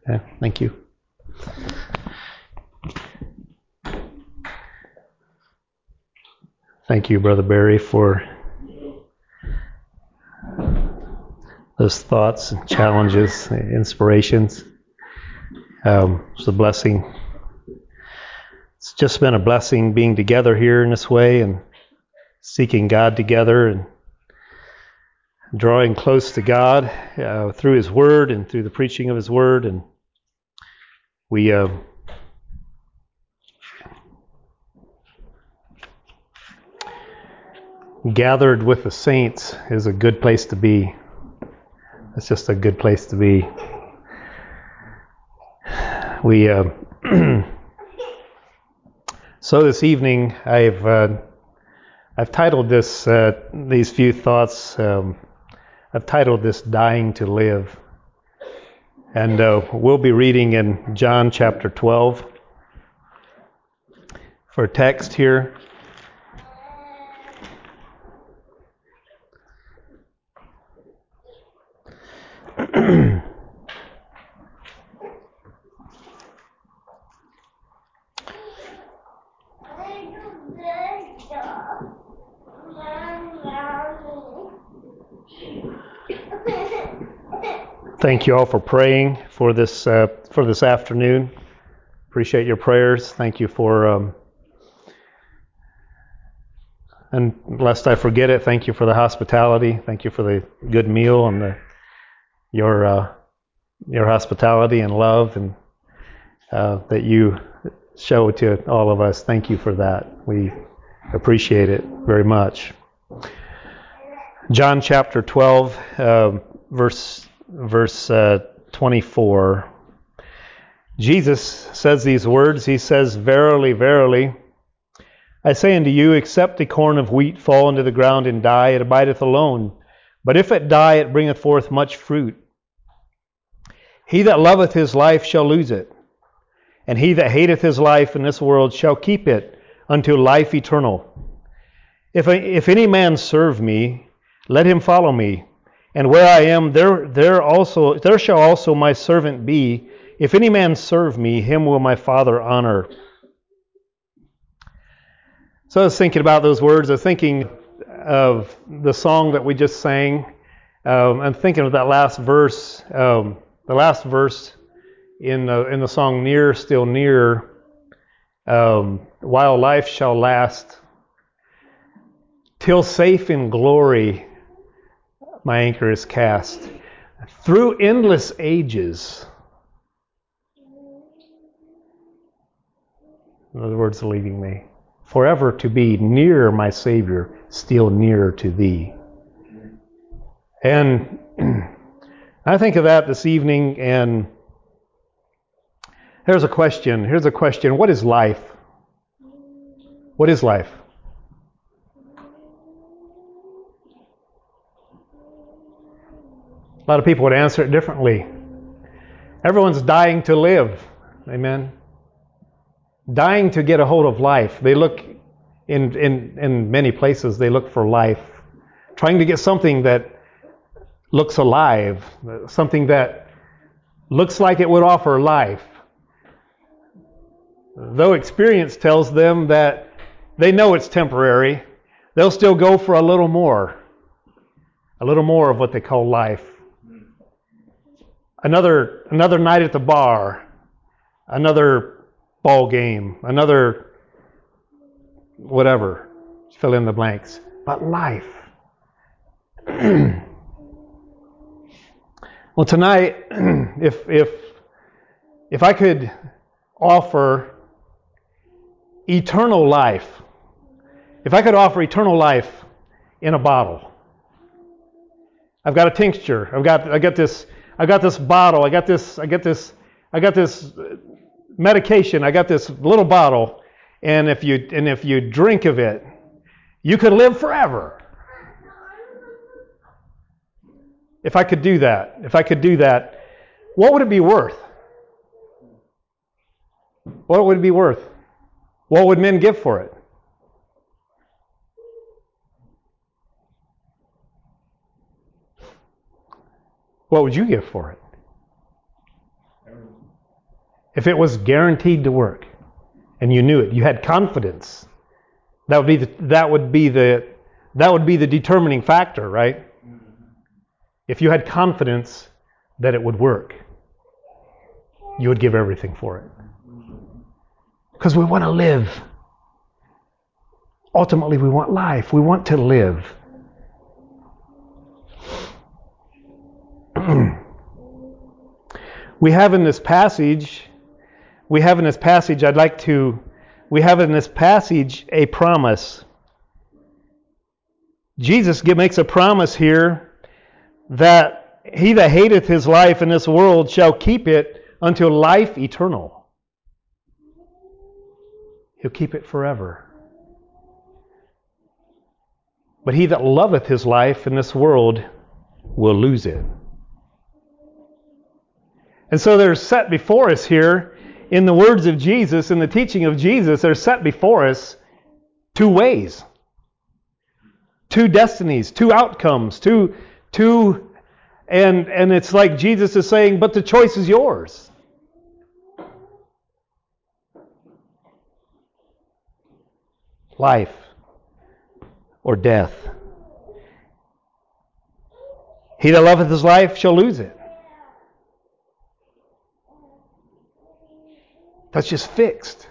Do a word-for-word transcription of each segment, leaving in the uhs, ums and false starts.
Yeah, thank you. Thank you, Brother Barry, for those thoughts and challenges, inspirations. Um, it's a blessing. It's just been a blessing being together here in this way and seeking God together and drawing close to God uh, through His Word and through the preaching of His Word. And we uh, gathered with the saints is a good place to be. It's just a good place to be. We uh, so this evening I've uh, I've titled this uh, these few thoughts. Um, I've titled this "Dying to Live," and uh, we'll be reading in John chapter twelve for a text here. Thank you all for praying for this uh, for this afternoon. Appreciate your prayers. Thank you for, um, and lest I forget it, thank you for the hospitality. Thank you for the good meal and the, your uh, your hospitality and love and uh, that you show to all of us. Thank you for that. We appreciate it very much. John chapter twelve, uh, verse verse uh, twenty-four. Jesus says these words. He says, "Verily, verily, I say unto you, except a corn of wheat fall into the ground and die, it abideth alone. But if it die, it bringeth forth much fruit. He that loveth his life shall lose it, and he that hateth his life in this world shall keep it unto life eternal. If if any man serve me, let him follow me. And where I am, there there also there shall also my servant be. If any man serve me, him will my Father honor." So I was thinking about those words. I was thinking of the song that we just sang. Um, I'm thinking of that last verse. Um, the last verse in the in the song "Near, Still Near." Um, While life shall last, till safe in glory, my anchor is cast. Through endless ages. In other words, leading me. Forever to be near my Savior, still nearer to thee. And I think of that this evening, and here's a question. Here's a question. What is life? What is life? A lot of people would answer it differently. Everyone's dying to live. Amen. Dying to get a hold of life. They look in, in, in many places, they look for life. Trying to get something that looks alive. Something that looks like it would offer life. Though experience tells them that they know it's temporary, they'll still go for a little more. A little more of what they call life. Another another night at the bar. Another ball game, another whatever, fill in the blanks. But life. Well, tonight, if if if I could offer eternal life, if I could offer eternal life in a bottle, I've got a tincture. I've got I got this I got this bottle. I got this I got this I got this medication. I got this little bottle, and if you and if you drink of it, you could live forever. If I could do that, if I could do that, what would it be worth? What would it be worth? What would men give for it? What would you give for it? if it was guaranteed to work, and you knew it, you had confidence, that would be the, that would be the that would be the determining factor, right? If you had confidence that it would work, you would give everything for it. Because we want to live. Ultimately, we want life. We want to live. We have in this passage, we have in this passage, I'd like to, we have in this passage a promise. Jesus makes a promise here that he that hateth his life in this world shall keep it unto life eternal. He'll keep it forever. But he that loveth his life in this world will lose it. And so there's set before us here, in the words of Jesus, in the teaching of Jesus, there's set before us two ways, two destinies, two outcomes, two, two, and, and it's like Jesus is saying, but the choice is yours. Life or death. He that loveth his life shall lose it. That's just fixed.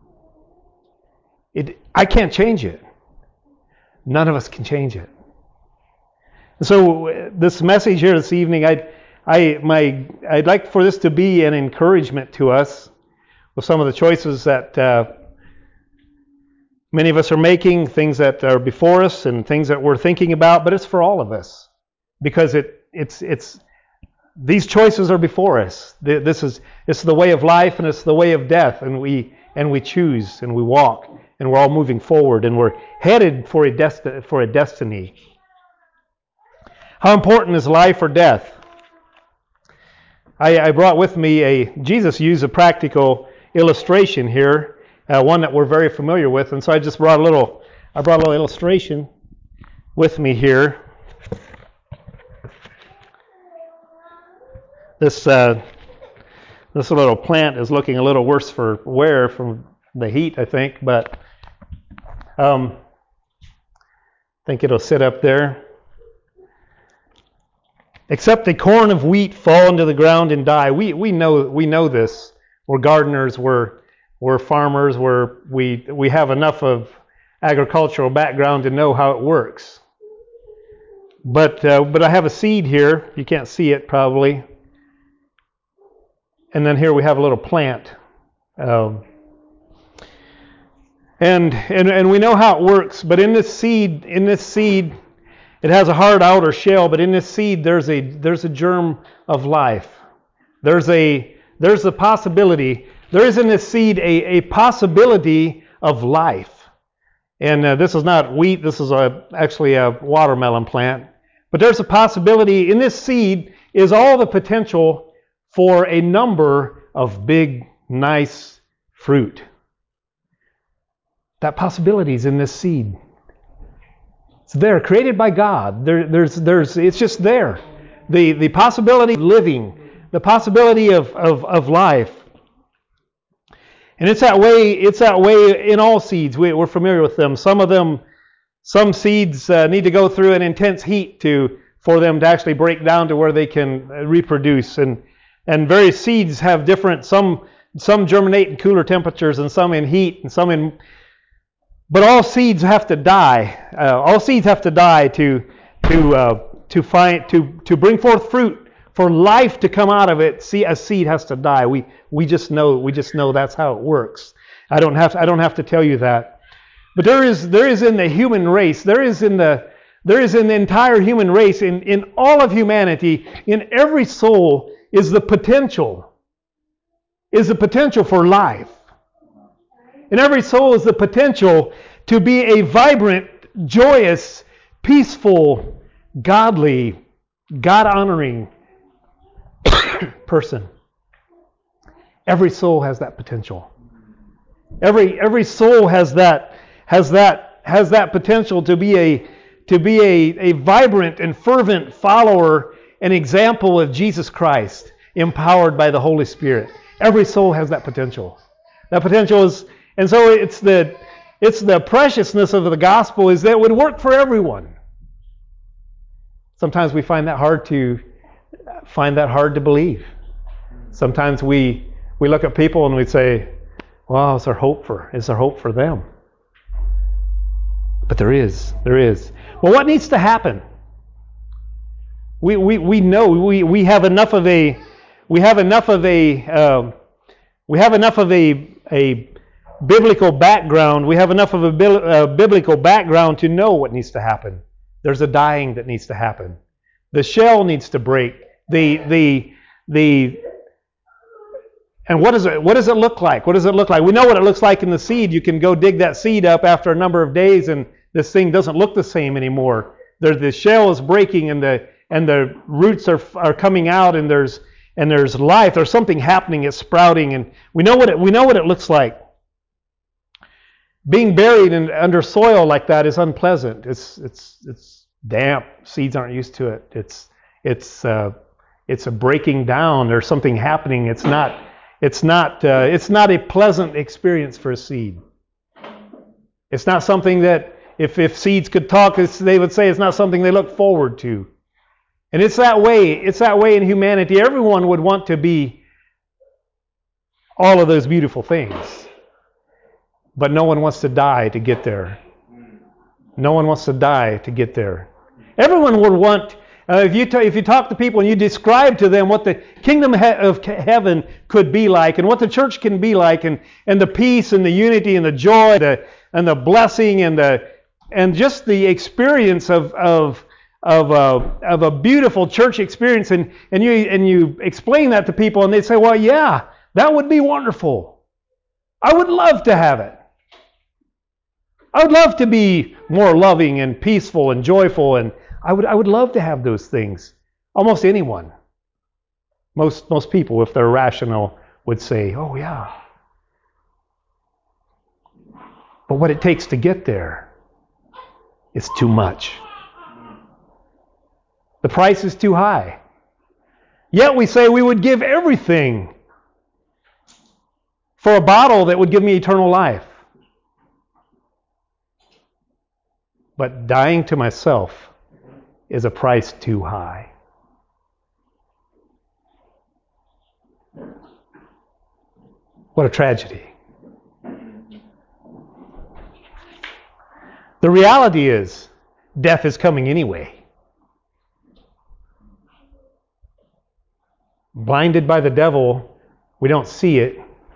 It, I can't change it. None of us can change it. And so this message here this evening, I'd, I, my, I'd like for this to be an encouragement to us with some of the choices that uh, many of us are making, things that are before us and things that we're thinking about, but it's for all of us. Because it, it's, it's, these choices are before us. This is, this is the way of life and it's the way of death, and we, and we choose and we walk, and we're all moving forward, and we're headed for a, desti- for a destiny. How important is life or death? I, I brought with me a, Jesus used a practical illustration here, uh, one that we're very familiar with, and so I just brought a little, I brought a little illustration with me here. This uh, this little plant is looking a little worse for wear from the heat, I think, but um, I think it'll sit up there. Except a corn of wheat fall into the ground and die. We we know we know this. We're gardeners. We're we're farmers. We're we we have enough of agricultural background to know how it works. But uh, but I have a seed here. You can't see it probably. And then here we have a little plant. Um, and, and and we know how it works, but in this seed, in this seed, it has a hard outer shell, but in this seed there's a there's a germ of life. There's a there's a possibility. There is in this seed a, a possibility of life. And uh, this is not wheat, this is a, actually a watermelon plant. But there's a possibility in this seed is all the potential for a number of big, nice fruit. That possibility is in this seed. It's there, created by God. There, there's, there's, it's just there. The, the possibility of living, the possibility of, of, of life. And it's that way. It's that way in all seeds. We, we're familiar with them. Some of them, some seeds uh, need to go through an intense heat to for them to actually break down to where they can reproduce. And And various seeds have different, some some germinate in cooler temperatures and some in heat and some in, but all seeds have to die. Uh, all seeds have to die to to uh, to find to to bring forth fruit. For life to come out of it, see, a seed has to die. We we just know we just know that's how it works. I don't have I don't have to tell you that. But there is there is in the human race, there is in the there is in the entire human race, in in all of humanity, in every soul, is the potential, is the potential for life. In every soul is the potential to be a vibrant, joyous, peaceful, godly, God-honoring person. Every soul has that potential. Every every soul has that has that has that potential to be a to be a, a vibrant and fervent follower, an example of Jesus Christ, empowered by the Holy Spirit. Every soul has that potential. That potential is, and so it's the it's the preciousness of the gospel is that it would work for everyone. Sometimes we find that hard to find that hard to believe. Sometimes we we look at people and we say, "Well, is there hope for is there hope for them?" But there is, there is. Well, what needs to happen? We we we know we we have enough of a we have enough of a um, we have enough of a a biblical background. We have enough of a bil- uh, biblical background to know what needs to happen. There's a dying that needs to happen. The shell needs to break. The the the and what does it what does it look like? What does it look like? We know what it looks like in the seed. You can go dig that seed up after a number of days, and this thing doesn't look the same anymore. There, the shell is breaking, and the and the roots are are coming out, and there's and there's life. There's something happening. It's sprouting, and we know what it we know what it looks like. Being buried in, under soil like that is unpleasant. It's it's it's damp. Seeds aren't used to it. It's it's uh, it's a breaking down. There's something happening. It's not it's not uh, it's not a pleasant experience for a seed. It's not something that if if seeds could talk, they would say it's not something they look forward to. And it's that way. It's that way in humanity. Everyone would want to be all of those beautiful things. But no one wants to die to get there. No one wants to die to get there. Everyone would want, uh, if you t- if you talk to people and you describe to them what the kingdom he- of heaven could be like, and what the church can be like, and, and the peace and the unity and the joy the, and the blessing and the and just the experience of of of a of a beautiful church experience, and and you and you explain that to people, and they say, well, yeah, that would be wonderful. I would love to have it. I would love to be more loving and peaceful and joyful, and I would I would love to have those things. Almost anyone, most most people, if they're rational, would say, "Oh yeah." But what it takes to get there is too much. The price is too high. Yet we say we would give everything for a bottle that would give me eternal life. But dying to myself is a price too high. What a tragedy. The reality is, death is coming anyway. Blinded by the devil, we don't see it.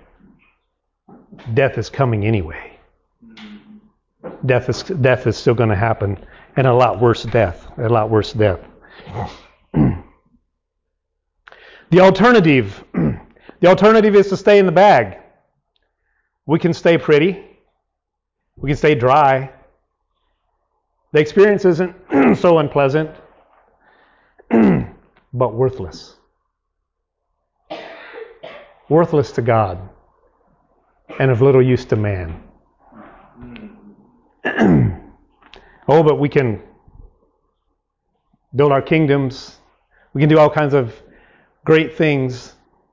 Death is coming anyway. Death is death is still going to happen, and a lot worse death. A lot worse death. The alternative, the alternative is to stay in the bag. We can stay pretty. We can stay dry. The experience isn't so unpleasant, but worthless. Worthless to God, and of little use to man. Oh, but we can build our kingdoms. We can do all kinds of great things.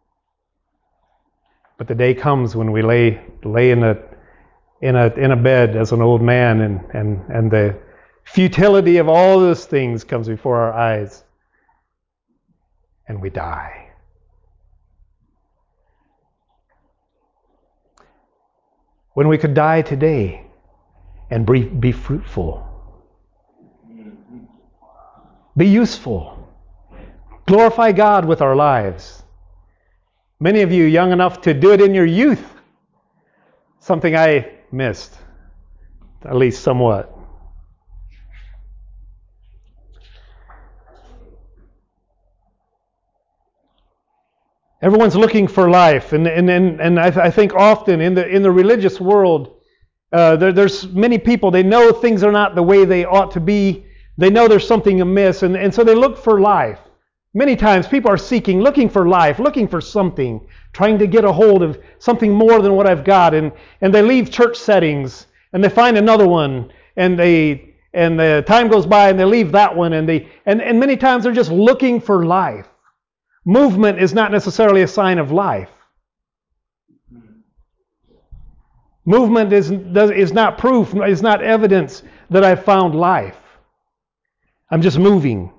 But the day comes when we lay lay in a in a in a bed as an old man, and and and the futility of all those things comes before our eyes, and we die. When we could die today and be, be fruitful, be useful, glorify God with our lives. Many of you young enough to do it in your youth, something I missed, at least somewhat. Everyone's looking for life, and and and, and I, th- I think often in the in the religious world, uh, there, there's many people, they know things are not the way they ought to be. They know there's something amiss, and, and so they look for life. Many times people are seeking, looking for life, looking for something, trying to get a hold of something more than what I've got, and and they leave church settings and they find another one, and they and the time goes by and they leave that one, and they and, and many times they're just looking for life. movement is not necessarily a sign of life. Movement is, is not proof, is not evidence that I've found life. I'm just moving.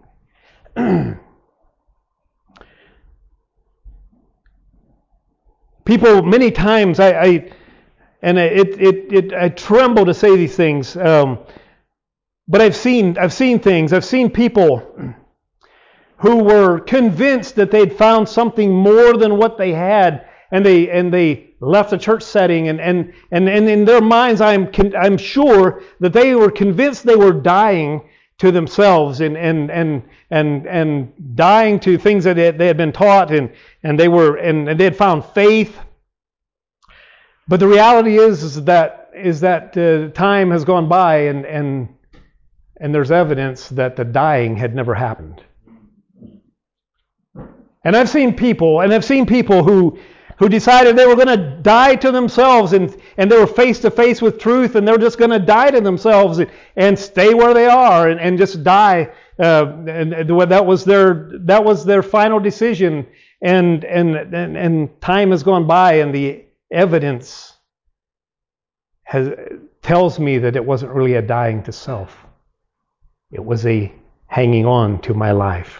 People, many times, I, I and it, it, it, I tremble to say these things, um, but I've seen, I've seen things. I've seen people who were convinced that they'd found something more than what they had, and they and they left the church setting, and and and, and in their minds, I'm I'm sure that they were convinced they were dying to themselves and and and and and dying to things that they had been taught, and and they were and, and they had found faith. But the reality is, is that is that uh, time has gone by, and and and there's evidence that the dying had never happened. And I've seen people, and I've seen people who who decided they were going to die to themselves, and, and they were face to face with truth, and they're just going to die to themselves and, and stay where they are and, and just die. Uh, and, and that was their that was their final decision. And, and and and time has gone by, and the evidence has tells me that it wasn't really a dying to self. It was a hanging on to my life.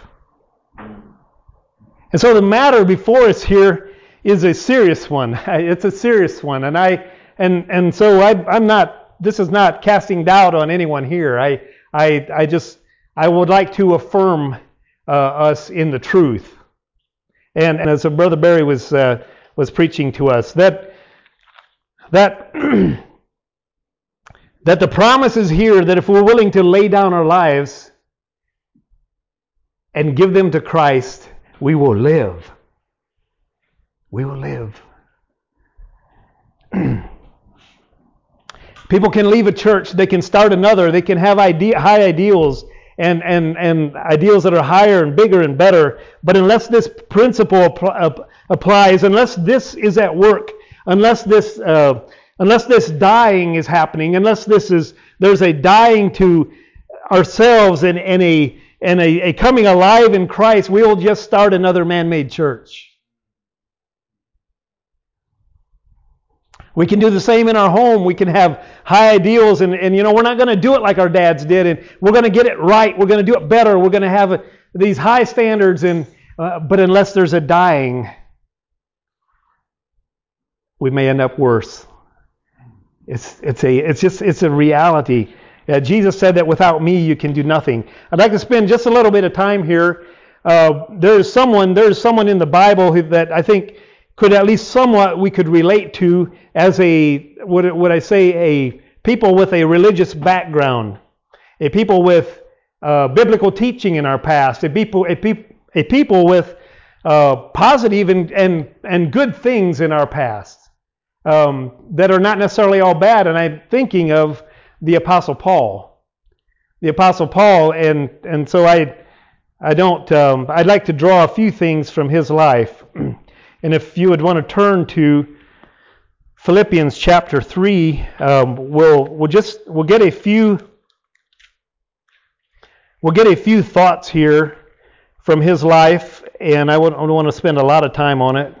And so the matter before us here is a serious one. It's a serious one, and I and and so I, I'm not. This is not casting doubt on anyone here. I I I just I would like to affirm uh, us in the truth. And, and as Brother Barry was uh, was preaching to us, that that that the promise is here that if we're willing to lay down our lives and give them to Christ, we will live. We will live. People can leave a church, they can start another, they can have idea, high ideals and, and, and ideals that are higher and bigger and better, but unless this principle ap- applies, unless this is at work, unless this uh, unless this dying is happening, unless this is there's a dying to ourselves and, and a and a, a coming alive in Christ, we will just start another man-made church. We can do the same in our home. We can have high ideals, and, and you know, we're not going to do it like our dads did, and we're going to get it right. We're going to do it better. We're going to have a, these high standards, and uh, but unless there's a dying, we may end up worse. It's it's a it's just it's a reality. Uh, Jesus said that without me you can do nothing. I'd like to spend just a little bit of time here. Uh, there's someone there's someone in the Bible who, that I think could at least somewhat we could relate to as a, would, would I say, a people with a religious background, a people with uh, biblical teaching in our past, a people, a, peop, a people with uh, positive and, and, and good things in our past um, that are not necessarily all bad. And I'm thinking of the Apostle Paul. The Apostle Paul, and, and so I, I don't, um, I'd like to draw a few things from his life. And if you would want to turn to Philippians chapter three, um, we'll we'll just we'll get a few we'll get a few thoughts here from his life, and I wouldn't want to spend a lot of time on it.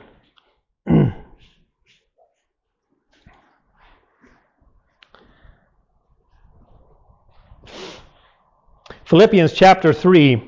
Philippians chapter three.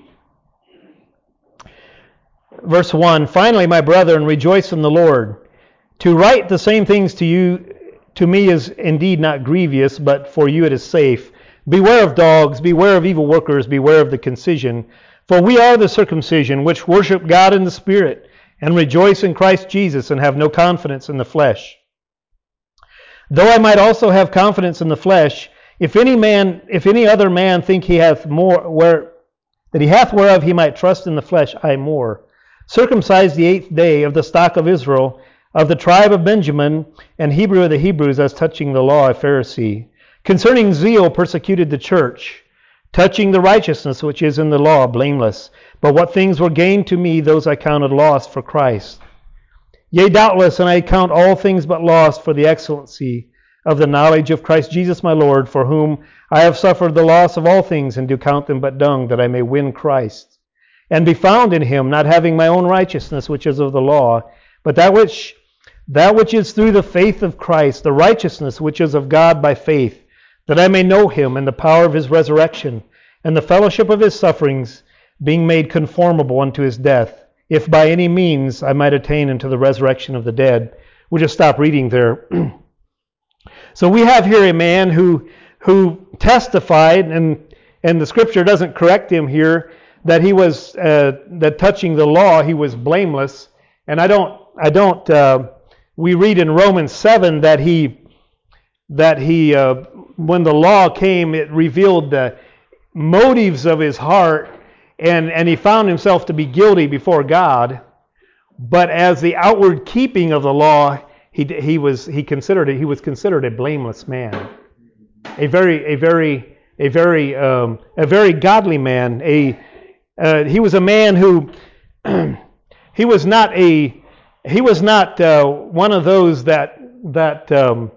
Verse one, finally, my brethren, rejoice in the Lord. To write the same things to you, to me, is indeed not grievous, but for you it is safe. Beware of dogs, beware of evil workers, beware of the concision. For we are the circumcision, which worship God in the Spirit, and rejoice in Christ Jesus, and have no confidence in the flesh. Though I might also have confidence in the flesh, if any man, if any other man think he hath more, where that he hath whereof he might trust in the flesh, I more. Circumcised the eighth day, of the stock of Israel, of the tribe of Benjamin, and Hebrew of the Hebrews, as touching the law, a Pharisee. Concerning zeal persecuted the church, touching the righteousness which is in the law, blameless. But what things were gained to me, those I counted lost for Christ. Yea, doubtless, and I count all things but lost for the excellency of the knowledge of Christ Jesus my Lord, for whom I have suffered the loss of all things, and do count them but dung, that I may win Christ, and be found in him, not having my own righteousness, which is of the law, but that which that which is through the faith of Christ, the righteousness which is of God by faith, that I may know him and the power of his resurrection, and the fellowship of his sufferings, being made conformable unto his death, if by any means I might attain unto the resurrection of the dead. We'll just stop reading there. So we have here a man who who testified, and and the scripture doesn't correct him here, that he was uh, that touching the law he was blameless. And I don't I don't uh, we read in Romans seven that he that he uh, when the law came, it revealed the motives of his heart, and and he found himself to be guilty before God. But as the outward keeping of the law, he he was he considered it he was considered a blameless man, a very a very a very um, a very godly man. A uh, he was a man who he was not a he was not uh, one of those that that um,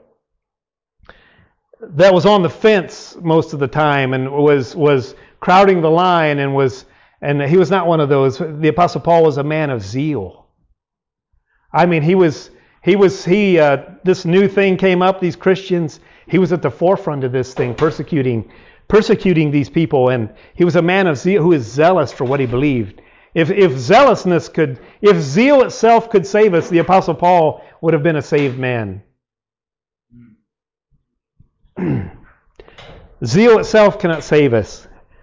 that was on the fence most of the time and was was crowding the line and was and he was not one of those. The Apostle Paul was a man of zeal. I mean, he was he was he uh, this new thing came up. These Christians, he was at the forefront of this thing, persecuting persecuting these people, and he was a man of zeal who is zealous for what he believed. If if zealousness could, if zeal itself could save us, the Apostle Paul would have been a saved man. Zeal itself cannot save us.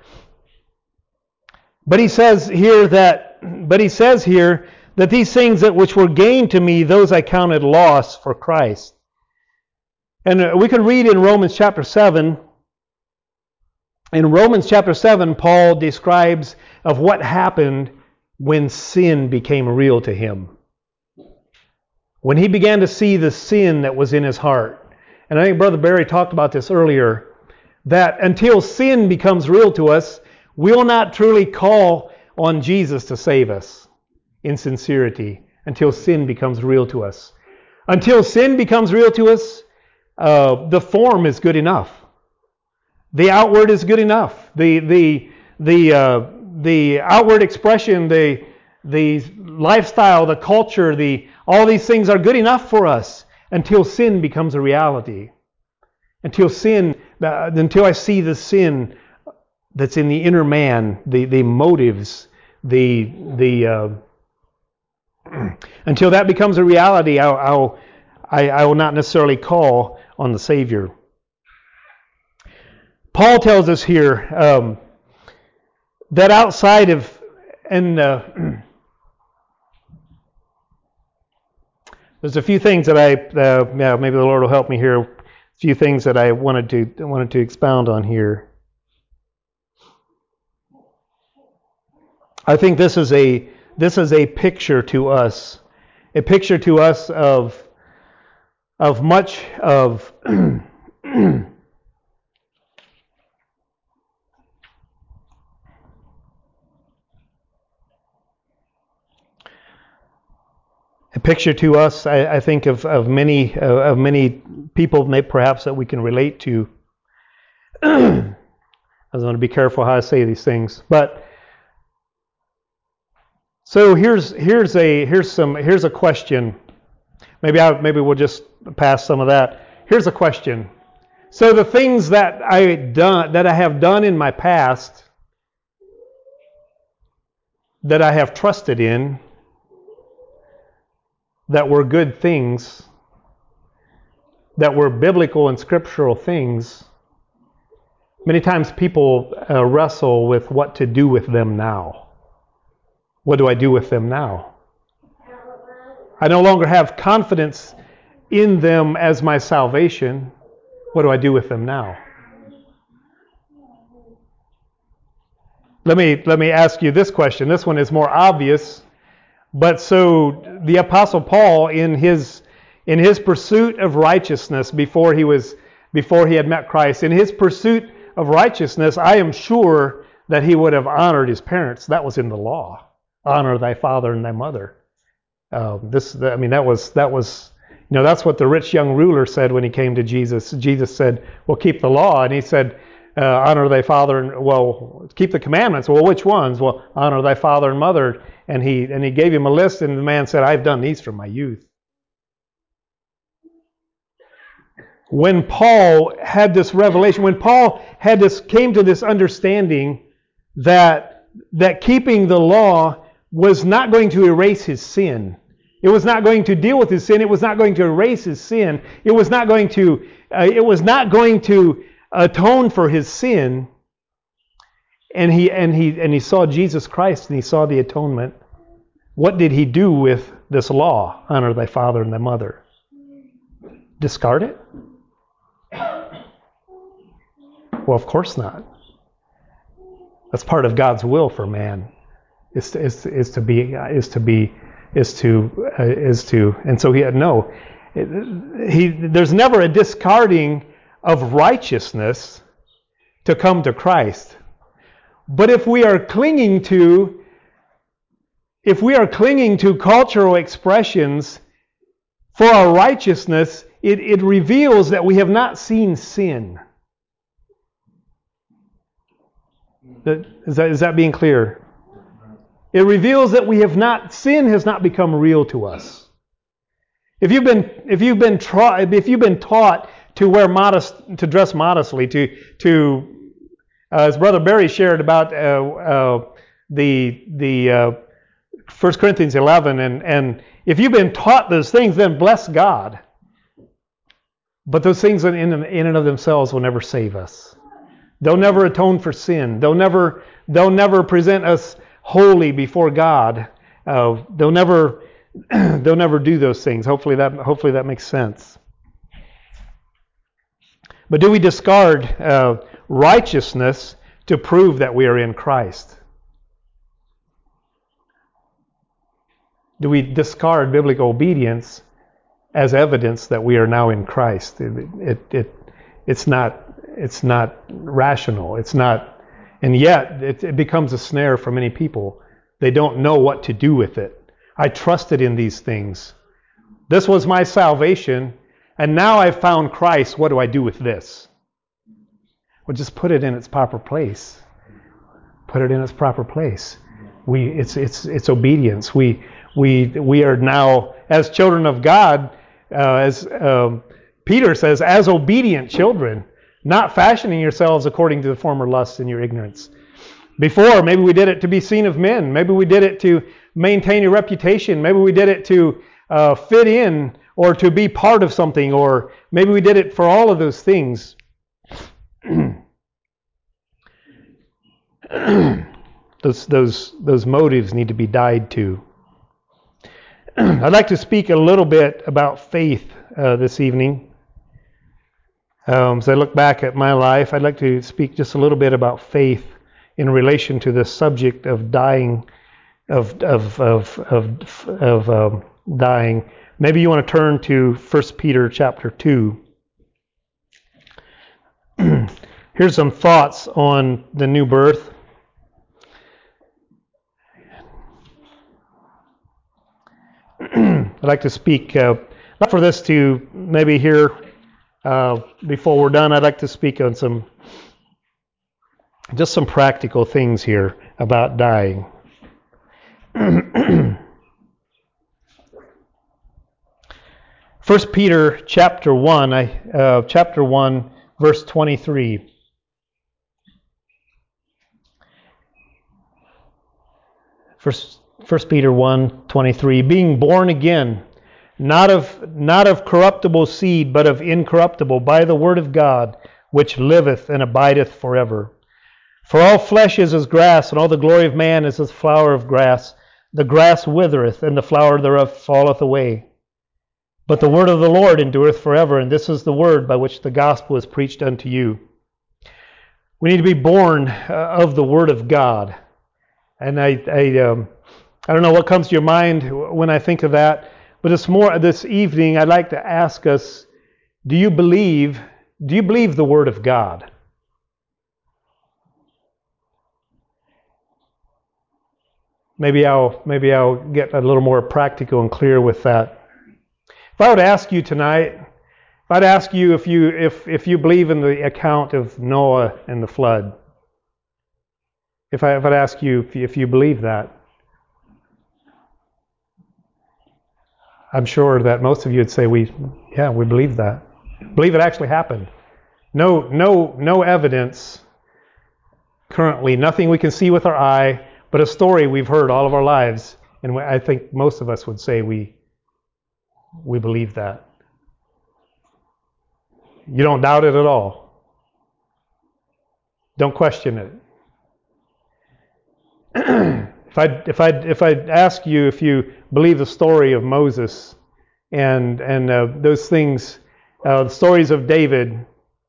But he says here that, but he says here that these things that which were gained to me, those I counted loss for Christ. And we can read in Romans chapter seven. In Romans chapter seven, Paul describes of what happened when sin became real to him. When he began to see the sin that was in his heart. And I think Brother Barry talked about this earlier, that until sin becomes real to us, we'll not truly call on Jesus to save us in sincerity until sin becomes real to us. Until sin becomes real to us, uh, the form is good enough. The outward is good enough. The the the uh, the outward expression, the the lifestyle, the culture, the all these things are good enough for us until sin becomes a reality. Until sin, uh, until I see the sin that's in the inner man, the the motives, the the uh, until that becomes a reality, I'll, I'll I, I will not necessarily call on the Savior. Paul tells us here um, that outside of, and uh, there's a few things that I, uh, yeah, maybe the Lord will help me here. A few things that I wanted to wanted to expound on here. I think this is a this is a picture to us, a picture to us of of much of. A picture to us, I, I think, of, of many uh, of many people, may, perhaps that we can relate to. I want to be careful how I say these things, but so here's here's a here's some here's a question. Maybe I maybe we'll just pass some of that. Here's a question. So the things that I done that I have done in my past, that I have trusted in, that were good things, that were biblical and scriptural things, many times people uh, wrestle with what to do with them now. What do I do with them now? I no longer have confidence in them as my salvation. What do I do with them now? Let me let me ask you this question. This one is more obvious. But so the Apostle Paul, in his in his pursuit of righteousness before he was before he had met Christ, in his pursuit of righteousness, I am sure that he would have honored his parents. That was in the law. Honor thy father and thy mother. Uh, this, I mean, that was that was you know that's what the rich young ruler said when he came to Jesus. Jesus said, "Well, keep the law," and he said, uh, honor thy father and, well, keep the commandments. Well, which ones? Well, honor thy father and mother. And he and he gave him a list, and the man said, I've done these from my youth. When Paul had this revelation, when Paul had this, came to this understanding that that keeping the law was not going to erase his sin. It was not going to deal with his sin. It was not going to erase his sin. It was not going to. Uh, it was not going to atone for his sin. And he and he and he saw Jesus Christ, and he saw the atonement. What did he do with this law? Honor thy father and thy mother. Discard it? Well, of course not. That's part of God's will for man. Is to, is, is to be is to be is to uh, is to and so he had no. He there's never a discarding of righteousness to come to Christ. But if we are clinging to if we are clinging to cultural expressions for our righteousness, it, it reveals that we have not seen sin. Is that, is that being clear? It reveals that we have not, sin has not become real to us. If you've been, if you've been, tra- if you've been taught to wear modest, to dress modestly, to, to, uh, as Brother Barry shared about uh, uh, the the uh, First Corinthians eleven, and and if you've been taught those things, then bless God. But those things in in and of themselves will never save us. They'll never atone for sin. They'll never they'll never present us holy before God. Uh, they'll never they'll never do those things. Hopefully that hopefully that makes sense. But do we discard uh, righteousness to prove that we are in Christ? Do we discard biblical obedience as evidence that we are now in Christ? It, it, it it's not it's not rational. It's not, and yet it, it becomes a snare for many people. They don't know what to do with it. I trusted in these things. This was my salvation, and now I've found Christ. What do I do with this? Well, just put it in its proper place. Put it in its proper place. We it's it's it's obedience. We we we are now, as children of God, uh, as um, Peter says, as obedient children, not fashioning yourselves according to the former lusts in your ignorance. Before, maybe we did it to be seen of men. Maybe we did it to maintain a reputation. Maybe we did it to uh, fit in or to be part of something. Or maybe we did it for all of those things. those, those, those motives need to be died to. I'd like to speak a little bit about faith uh, this evening. Um, as I look back at my life, I'd like to speak just a little bit about faith in relation to the subject of dying, of of of of, of um, dying. Maybe you want to turn to First Peter chapter two. Here's some thoughts on the new birth. I'd like to speak, uh, not for this to maybe here. Uh, before we're done, I'd like to speak on some, just some practical things here about dying. First Peter chapter one, I, uh, chapter one, verse twenty-three. First, First Peter one, twenty-three. Being born again, Not of not of corruptible seed, but of incorruptible, by the word of God, which liveth and abideth forever. For all flesh is as grass, and all the glory of man is as flower of grass. The grass withereth, and the flower thereof falleth away. But the word of the Lord endureth forever, and this is the word by which the gospel is preached unto you. We need to be born uh, of the word of God. And I I, um, I don't know what comes to your mind when I think of that. But this more this evening, I'd like to ask us: Do you believe? Do you believe the Word of God? Maybe I'll maybe I'll get a little more practical and clear with that. If I would ask you tonight, If I'd ask you if you if if you believe in the account of Noah and the flood, if I if I'd ask you if you, if you believe that, I'm sure that most of you would say we yeah we believe that, believe it actually happened. No no no evidence currently, nothing we can see with our eye, but a story we've heard all of our lives, and I think most of us would say we we believe that. You don't doubt it at all. Don't question it. if I if I if I ask you if you believe the story of Moses and and uh, those things, uh, the stories of David,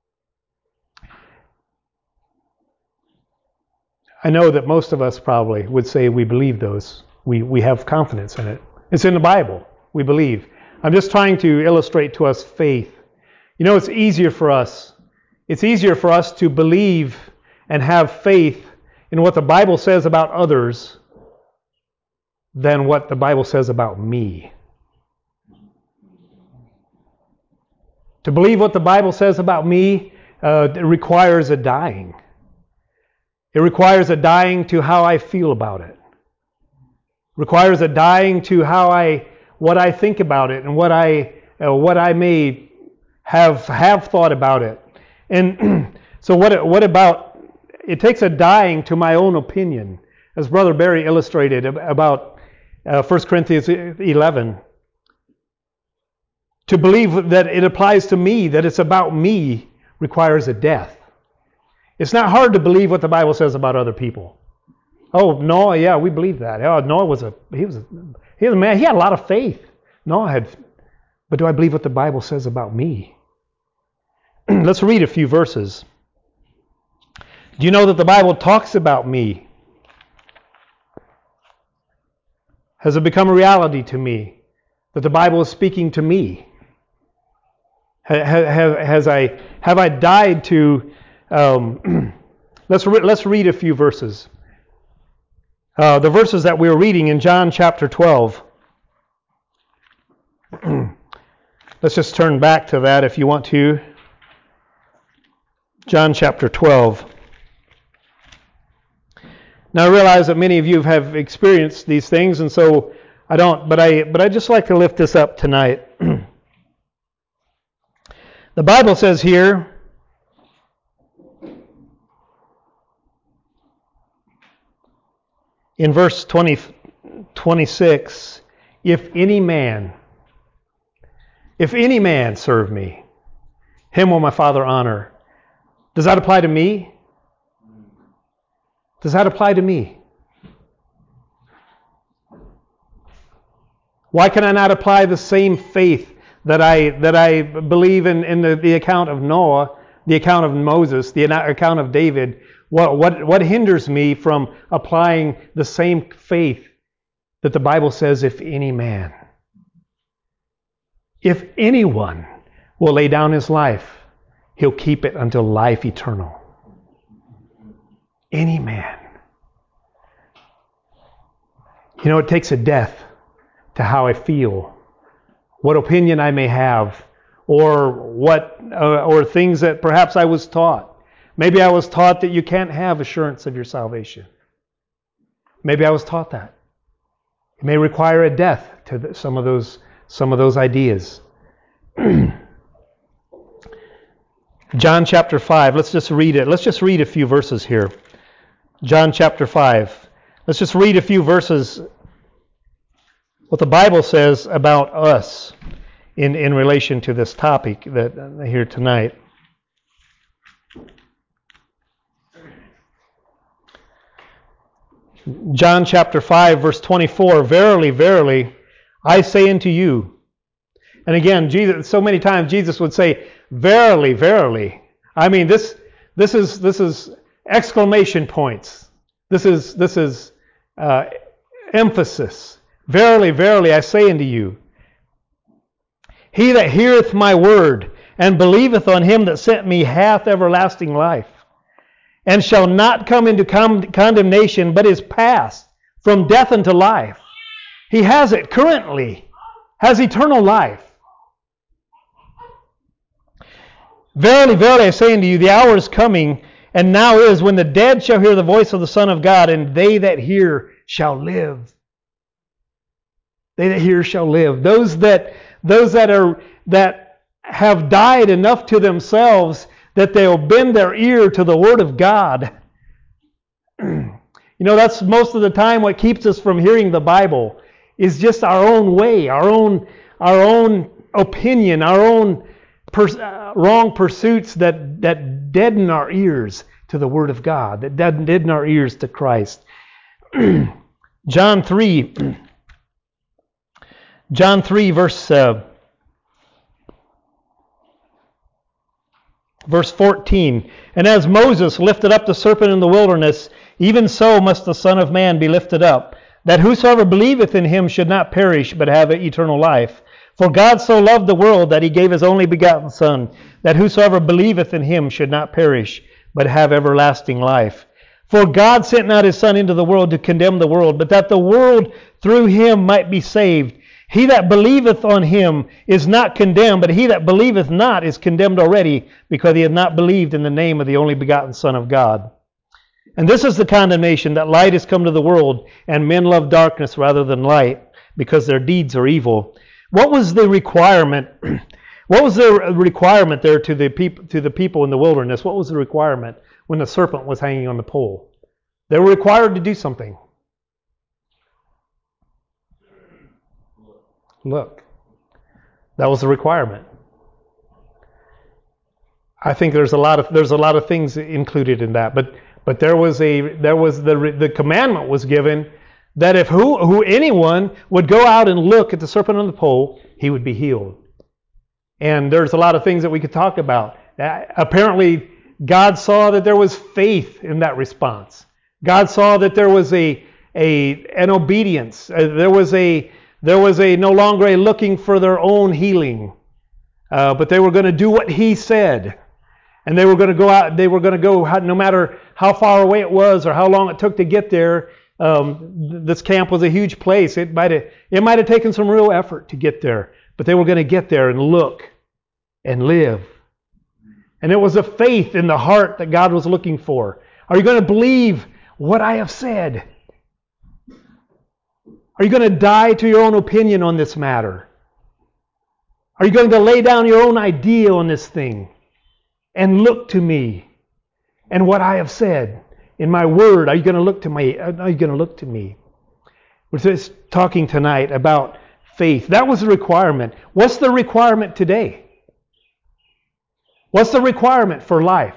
I know that most of us probably would say we believe those. We we have confidence in it. It's in the Bible. We believe. I'm just trying to illustrate to us faith. You know, it's easier for us. It's easier for us to believe and have faith in what the Bible says about others than what the Bible says about me. To believe what the Bible says about me uh, it requires a dying. It requires a dying to how I feel about it. It requires a dying to how I, what I think about it and what I, uh, what I may have have thought about it. And so what what about, it takes a dying to my own opinion, as Brother Barry illustrated about uh, First Corinthians eleven. To believe that it applies to me, that it's about me, requires a death. It's not hard to believe what the Bible says about other people. Oh, Noah, yeah, we believe that. Oh, Noah was a he was a, he was a man. He had a lot of faith. Noah had, but do I believe what the Bible says about me? Let's read a few verses. Do you know that the Bible talks about me? Has it become a reality to me that the Bible is speaking to me? Have, has I have I died to? Um, let's re- let's read a few verses. Uh, the verses that we were reading in John chapter twelve. Let's just turn back to that if you want to. John chapter twelve. Now I realize that many of you have experienced these things, and so I don't, but I but I just like to lift this up tonight. The Bible says here, in verse twenty, twenty-six, if any man, if any man serve me, him will my Father honor. Does that apply to me? Does that apply to me? Why can I not apply the same faith that I that I believe in, in the, the account of Noah, the account of Moses, the account of David? What, what, what hinders me from applying the same faith that the Bible says, if any man, if anyone will lay down his life, he'll keep it until life eternal. Any man. You know, it takes a death to how I feel, what opinion I may have, or what, uh, or things that perhaps I was taught. Maybe I was taught that you can't have assurance of your salvation. Maybe I was taught that. It may require a death to the, some of those some of those ideas. John chapter five. Let's just read it. Let's just read a few verses here. John chapter five. Let's just read a few verses. What the Bible says about us in, in relation to this topic that uh, here tonight. John chapter five, verse twenty-four, verily, verily, I say unto you. And again, Jesus, so many times Jesus would say, verily, verily. I mean, this this is this is exclamation points. This is this is uh, emphasis. Verily, verily, I say unto you, he that heareth my word and believeth on him that sent me hath everlasting life, and shall not come into con- condemnation, but is passed from death unto life. He has it currently, has eternal life. Verily, verily, I say unto you, the hour is coming, and now is, when the dead shall hear the voice of the Son of God, and they that hear shall live. They that hear shall live. Those that those that are that have died enough to themselves that they'll bend their ear to the Word of God. You know, that's most of the time what keeps us from hearing the Bible is just our own way, our own our own opinion, our own pers- uh, wrong pursuits that that deaden our ears to the Word of God, that deaden our ears to Christ. John three, John three, verse uh, verse fourteen. And as Moses lifted up the serpent in the wilderness, even so must the Son of Man be lifted up, that whosoever believeth in him should not perish, but have eternal life. For God so loved the world that he gave his only begotten Son, that whosoever believeth in him should not perish, but have everlasting life. For God sent not his Son into the world to condemn the world, but that the world through him might be saved. He that believeth on him is not condemned, but he that believeth not is condemned already, because he hath not believed in the name of the only begotten Son of God. And this is the condemnation, that light is come to the world, and men love darkness rather than light, because their deeds are evil. What was the requirement? What was the requirement there to the people to the people in the wilderness? What was the requirement when the serpent was hanging on the pole? They were required to do something. Look. That was the requirement. I think there's a lot of there's a lot of things included in that, but but there was a there was the the commandment was given that if who who anyone would go out and look at the serpent on the pole, he would be healed. And there's a lot of things that we could talk about. Uh, apparently, God saw that there was faith in that response. God saw that there was a a an obedience. Uh, there was a there was a no longer a looking for their own healing, uh, but they were going to do what He said. And they were going to go out, they were going to go, no matter how far away it was or how long it took to get there. Um, this camp was a huge place. It might have, it might have taken some real effort to get there. But they were going to get there and look and live. And it was a faith in the heart that God was looking for. Are you going to believe what I have said? Are you going to die to your own opinion on this matter? Are you going to lay down your own idea on this thing? And look to me and what I have said in my word. Are you going to look to me? Are you going to look to me? We're just talking tonight about faith. That was the requirement. What's the requirement today? What's the requirement for life?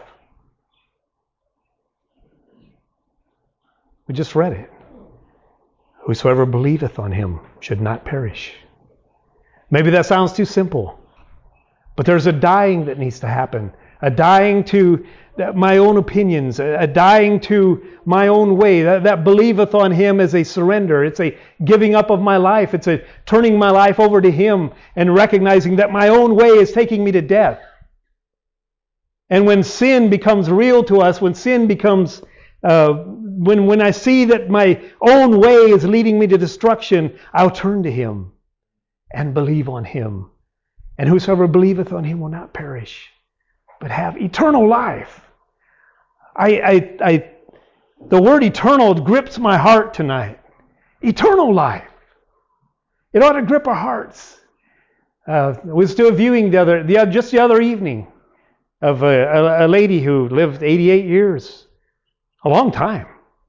We just read it. Whosoever believeth on him should not perish. Maybe that sounds too simple, but there's a dying that needs to happen. A dying to my own opinions, a dying to my own way. That, that believeth on Him as a surrender. It's a giving up of my life. It's a turning my life over to Him and recognizing that my own way is taking me to death. And when sin becomes real to us, when sin becomes, uh, when, when I see that my own way is leading me to destruction, I'll turn to Him and believe on Him. And whosoever believeth on Him will not perish, but have eternal life. I, I, I, the word eternal grips my heart tonight. Eternal life. It ought to grip our hearts. Uh, I was still viewing the other, the just the other evening of a, a, a lady who lived eighty-eight years, a long time,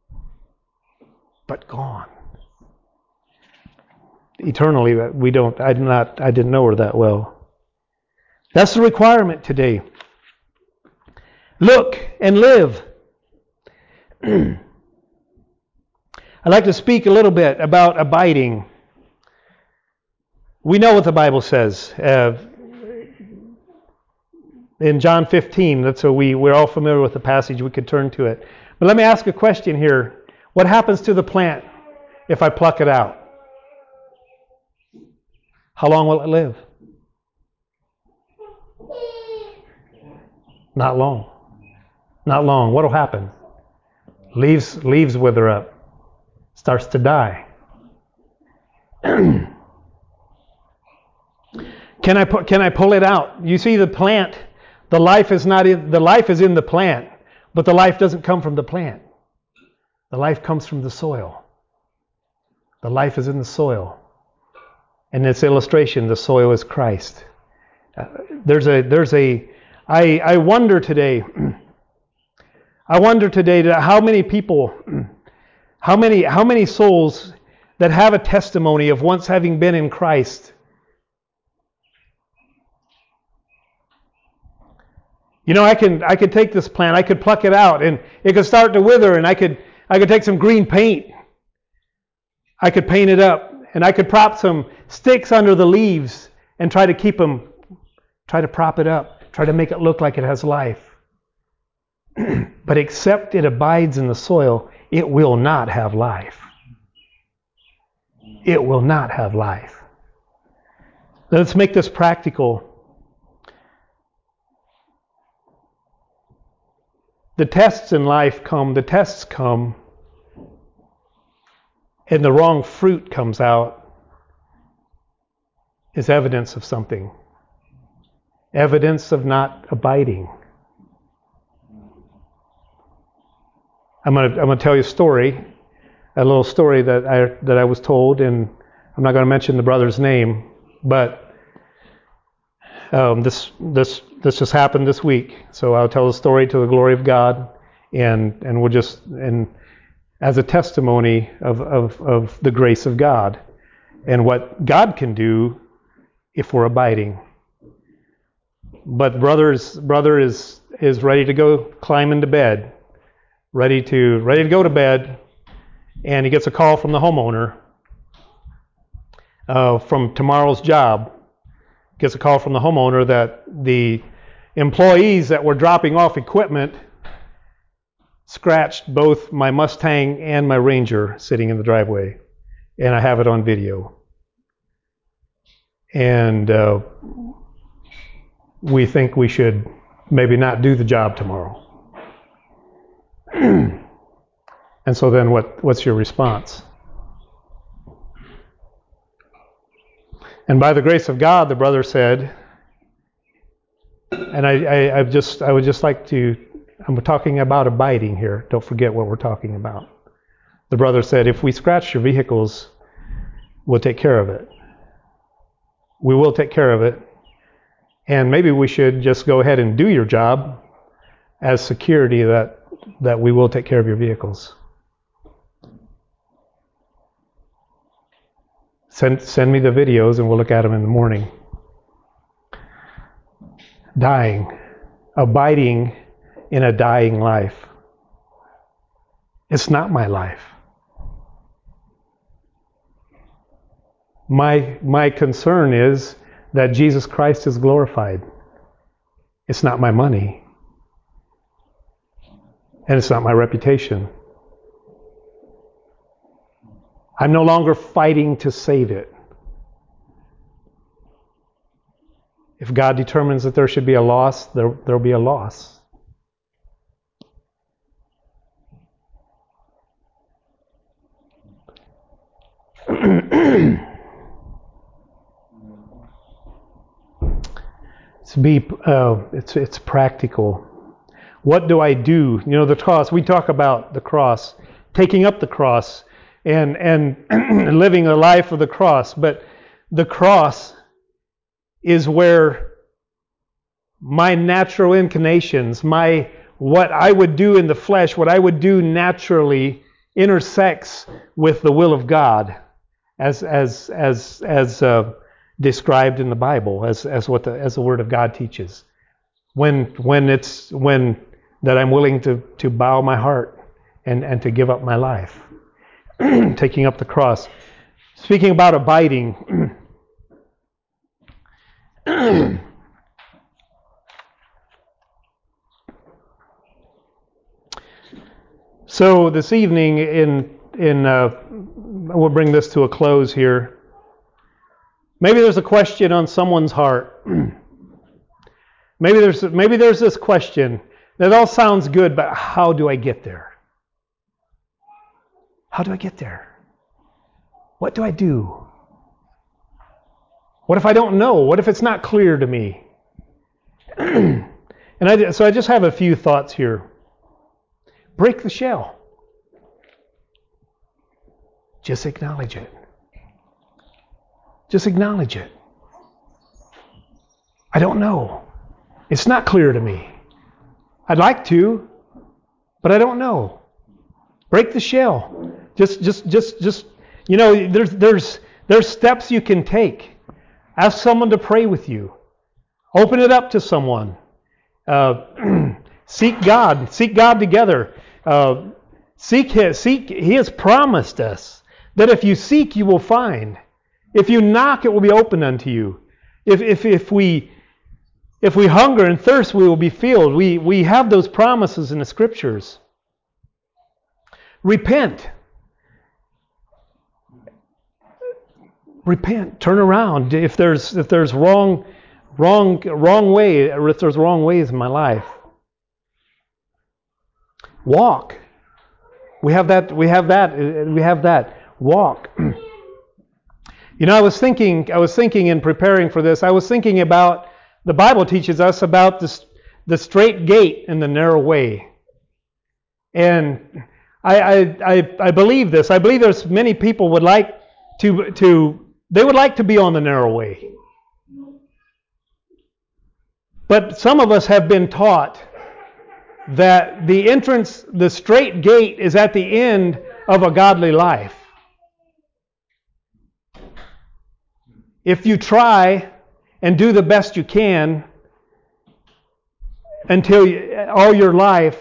but gone. Eternally, we don't. I did not. I didn't know her that well. That's the requirement today. Look and live. I'd like to speak a little bit about abiding. We know what the Bible says. Uh, in John fifteen, that's so we, we're all familiar with the passage. We could turn to it. But let me ask a question here. What happens to the plant if I pluck it out? How long will it live? Not long. Not long. What will happen? Leaves leaves wither up. Starts to die. Can I pu- can I pull it out? You see, the plant The life is not in, the life is in the plant, but the life doesn't come from the plant. The life comes from the soil. The life is in the soil. In this illustration, the soil is Christ. Uh, there's a, there's a, I, I wonder today, I wonder today that how many people, how many, how many souls that have a testimony of once having been in Christ. You know, I can, I could take this plant, I could pluck it out, and it could start to wither, and I could, I could take some green paint. I could paint it up, and I could prop some sticks under the leaves and try to keep them, try to prop it up, try to make it look like it has life. But except it abides in the soil, it will not have life. It will not have life. Let's make this practical. The tests in life come, the tests come, and the wrong fruit comes out is evidence of something. Evidence of not abiding. I'm going to I'm going to tell you a story, a little story that I that I was told, and I'm not going to mention the brother's name, but um, this this this just happened this week. So I'll tell the story to the glory of God, and and we'll just and as a testimony of of of the grace of God and what God can do if we're abiding. But brother's brother is is ready to go climb into bed. Ready to ready to go to bed, and he gets a call from the homeowner uh, from tomorrow's job. Gets a call from the homeowner that the employees that were dropping off equipment scratched both my Mustang and my Ranger sitting in the driveway, and I have it on video. And uh, we think we should maybe not do the job tomorrow. And so then what, what's your response? And by the grace of God, the brother said, and I, I, I've just, I would just like to, I'm talking about abiding here. Don't forget what we're talking about. The brother said, if we scratch your vehicles, we'll take care of it. We will take care of it. And maybe we should just go ahead and do your job as security that that we will take care of your vehicles. Send send me the videos and we'll look at them in the morning. Dying, abiding in a dying life. It's not my life. My my concern is that Jesus Christ is glorified. It's not my money. And it's not my reputation. I'm no longer fighting to save it. If God determines that there should be a loss, there there'll be a loss. It's be uh, it's it's practical. What do I do? You know, the cross, we talk about the cross, taking up the cross and and living a life of the cross, but the cross is where my natural inclinations, my what I would do in the flesh, what I would do naturally intersects with the will of God as as as as uh, described in the Bible, as as what the as the Word of God teaches. When when it's when that I'm willing to, to bow my heart and, and to give up my life. Taking up the cross. Speaking about abiding. So this evening, in in uh, we'll bring this to a close here. Maybe there's a question on someone's heart. Maybe there's maybe there's this question. That all sounds good, but how do I get there? How do I get there? What do I do? What if I don't know? What if it's not clear to me? And I, so I just have a few thoughts here. Break the shell. Just acknowledge it. Just acknowledge it. I don't know. It's not clear to me. I'd like to, but I don't know. Break the shell. Just, just, just, just. You know, there's, there's, there's steps you can take. Ask someone to pray with you. Open it up to someone. Uh, seek God. Seek God together. Uh, seek His. Seek. He has promised us that if you seek, you will find. If you knock, it will be opened unto you. If if if we if we hunger and thirst, we will be filled. We we have those promises in the Scriptures. Repent. Repent. Turn around. If there's if there's wrong wrong wrong way, or if there's wrong ways in my life. Walk. We have that. We have that. We have that. Walk. You know, I was thinking. I was thinking in preparing for this. I was thinking about the Bible teaches us about this, the straight gate and the narrow way. And I, I, I, I believe this. I believe there's many people would like to to they would like to be on the narrow way. But some of us have been taught that the entrance, the straight gate, is at the end of a godly life. If you try and do the best you can until you, all your life,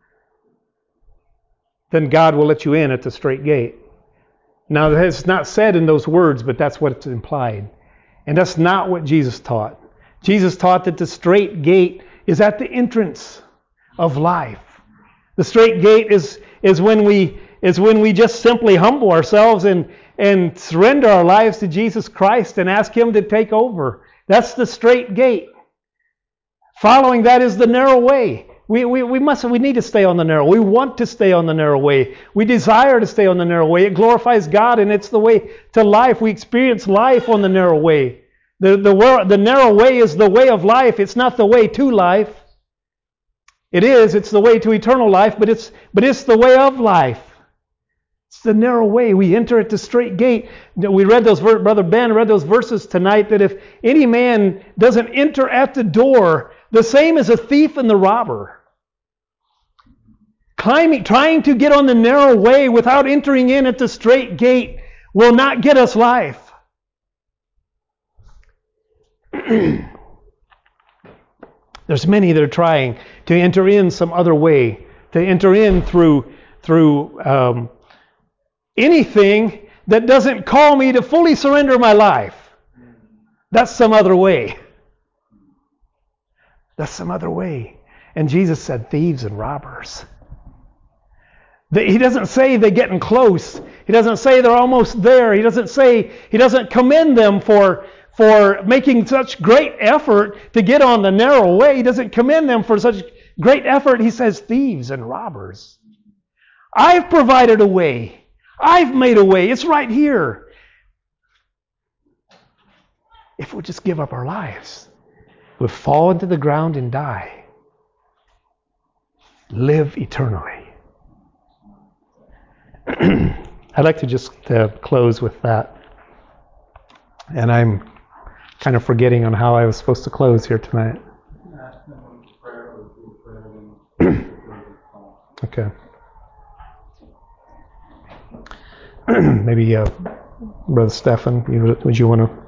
then God will let you in at the straight gate. Now, it's not said in those words, but that's what's implied. And that's not what Jesus taught. Jesus taught that the straight gate is at the entrance of life. The straight gate is is when we is when we just simply humble ourselves and and surrender our lives to Jesus Christ and ask Him to take over. That's the straight gate. Following that is the narrow way. We we we must we need to stay on the narrow. We want to stay on the narrow way. We desire to stay on the narrow way. It glorifies God, and it's the way to life. We experience life on the narrow way. The the world, the narrow way is the way of life. It's not the way to life. It is. It's the way to eternal life, but it's but it's the way of life. It's the narrow way. We enter at the straight gate. We read those, Brother Ben read those verses tonight, that if any man doesn't enter at the door, the same as a thief and the robber. Climbing, trying to get on the narrow way without entering in at the straight gate will not get us life. There's many that are trying to enter in some other way, to enter in through through um, anything that doesn't call me to fully surrender my life. That's some other way. That's some other way. And Jesus said thieves and robbers. He doesn't say they're getting close. He doesn't say they're almost there. He doesn't say, he doesn't commend them for for making such great effort to get on the narrow way. He doesn't commend them for such great effort. He says thieves and robbers. I've provided a way. I've made a way. It's right here. If we'll just give up our lives, we'll fall into the ground and die. Live eternally. I'd like to just uh, close with that. And I'm kind of forgetting on how I was supposed to close here tonight. Okay. Maybe uh, Brother Stephan, you, would you want to